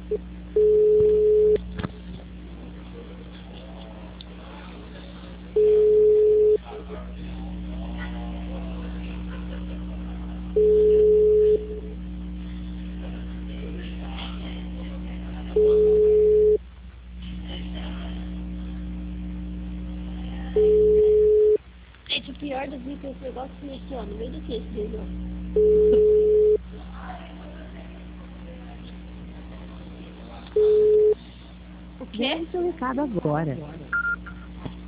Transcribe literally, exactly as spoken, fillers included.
Gente, o pior do vídeo é esse negócio aqui, ó, no meio do que esse vídeo, ó. O quê? Dê seu recado agora.